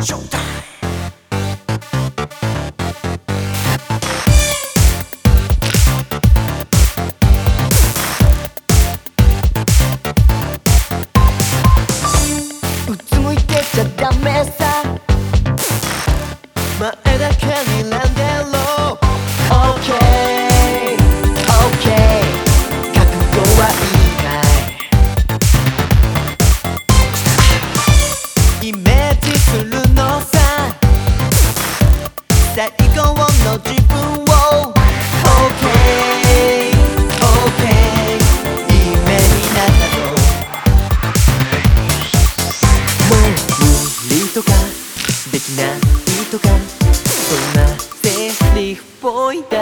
うつむいてちゃダメさ、前だけにらんでろ。 OK OK 覚悟はいいかい。イメージするのさ、最高の自分を。 OK OK いい目になったぞ。もう無理とかできないとか、そんなセリフっぽいだ。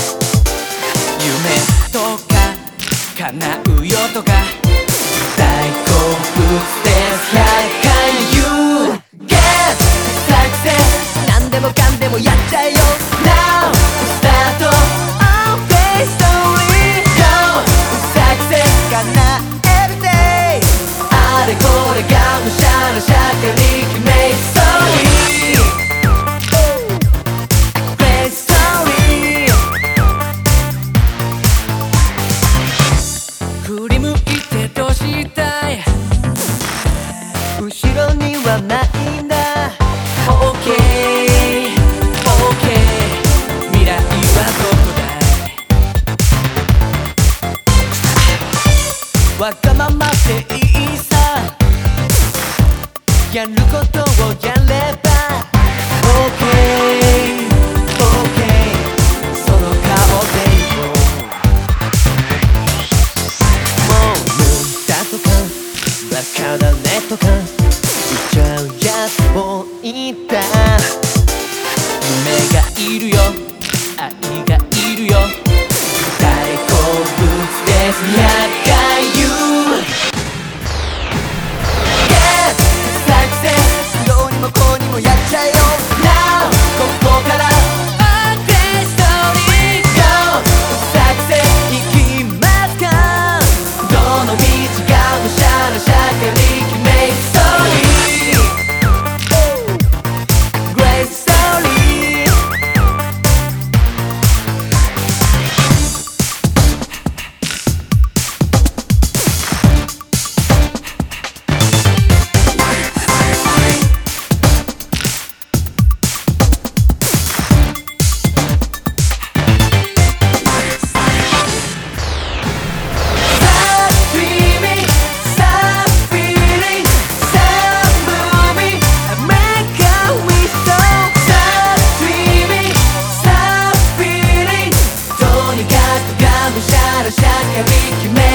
夢とか叶うよとか大好物です100回言う Get success 何でもかんでもやっちゃえよ Now start Always story Go success 叶える day あれこれがむしゃらしゃかに決めそうに振り向いてどうしたい、 後ろにはないんだ。 OK OK 未来はどこだい、 わがままでいいさ、やることをやれば OK OK その顔でいこう。もう無駄とかバカだねとか言っちゃうやつもいた。 夢がいるよ愛がいるよ大好物です100回言う Get success どうにもこうにもやっちゃえよ Now ここから OK story Go success 行きますか。どの道がむしゃらしゃかに決めそうに Great storyシャカリ決め